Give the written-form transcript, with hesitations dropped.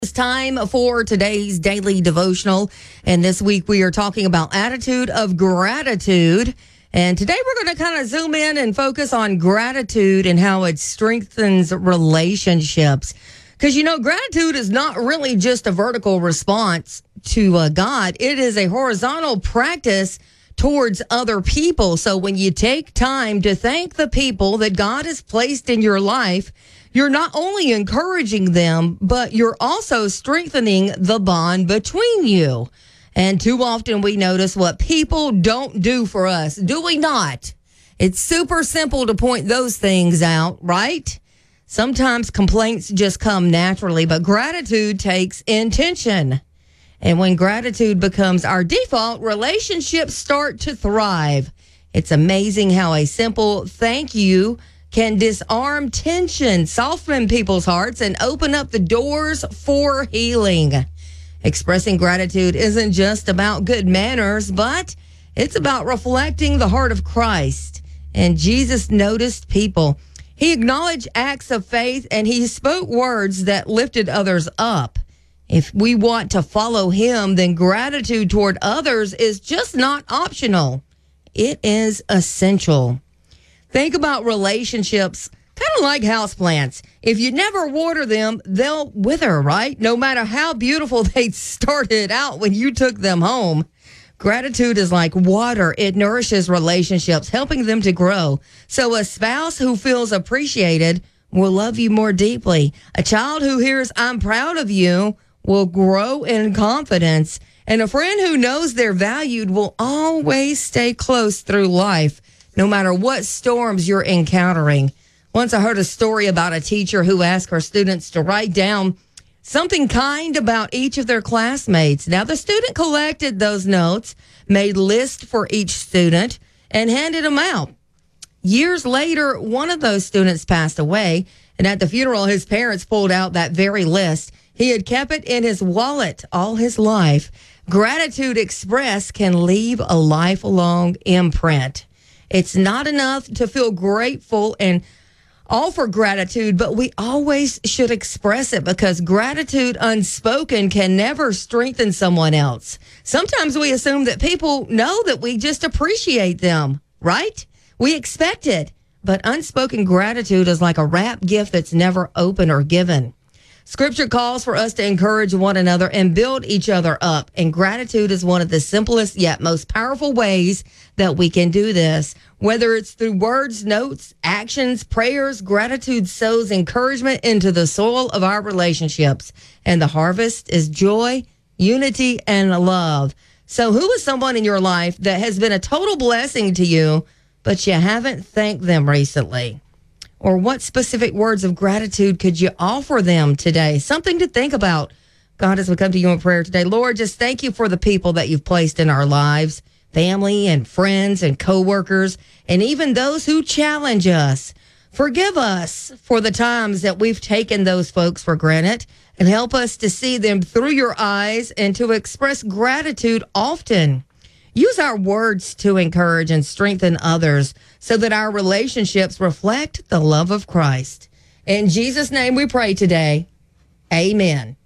It's time for today's daily devotional. And this week we are talking about attitude of gratitude. And today we're going to kind of zoom in and focus on gratitude and how it strengthens relationships. Because, gratitude is not really just a vertical response to God. It is a horizontal practice towards other people. So when you take time to thank the people that God has placed in your life, you're not only encouraging them, but you're also strengthening the bond between you. And too often we notice what people don't do for us, do we not? It's super simple to point those things out, right? Sometimes complaints just come naturally, but gratitude takes intention. And when gratitude becomes our default, relationships start to thrive. It's amazing how a simple thank you can disarm tension, soften people's hearts, and open up the doors for healing. Expressing gratitude isn't just about good manners, but it's about reflecting the heart of Christ. And Jesus noticed people. He acknowledged acts of faith, and he spoke words that lifted others up. If we want to follow him, then gratitude toward others is just not optional. It is essential. Think about relationships kind of like houseplants. If you never water them, they'll wither, right? No matter how beautiful they started out when you took them home. Gratitude is like water. It nourishes relationships, helping them to grow. So a spouse who feels appreciated will love you more deeply. A child who hears, "I'm proud of you," will grow in confidence. And a friend who knows they're valued will always stay close through life, no matter what storms you're encountering. Once I heard a story about a teacher who asked her students to write down something kind about each of their classmates. Now, the student collected those notes, made lists for each student, and handed them out. Years later, one of those students passed away, and at the funeral, his parents pulled out that very list. He had kept it in his wallet all his life. Gratitude expressed can leave a lifelong imprint. It's not enough to feel grateful and offer gratitude, but we always should express it, because gratitude unspoken can never strengthen someone else. Sometimes we assume that people know that we just appreciate them, right? We expect it, but unspoken gratitude is like a wrapped gift that's never opened or given. Scripture calls for us to encourage one another and build each other up. And gratitude is one of the simplest yet most powerful ways that we can do this. Whether it's through words, notes, actions, prayers, gratitude sows encouragement into the soil of our relationships. And the harvest is joy, unity, and love. So who is someone in your life that has been a total blessing to you, but you haven't thanked them recently? Or what specific words of gratitude could you offer them today? Something to think about. God, as we come to you in prayer today, Lord, just thank you for the people that you've placed in our lives, family and friends and coworkers, and even those who challenge us. Forgive us for the times that we've taken those folks for granted, and help us to see them through your eyes and to express gratitude often. Use our words to encourage and strengthen others so that our relationships reflect the love of Christ. In Jesus' name we pray today. Amen.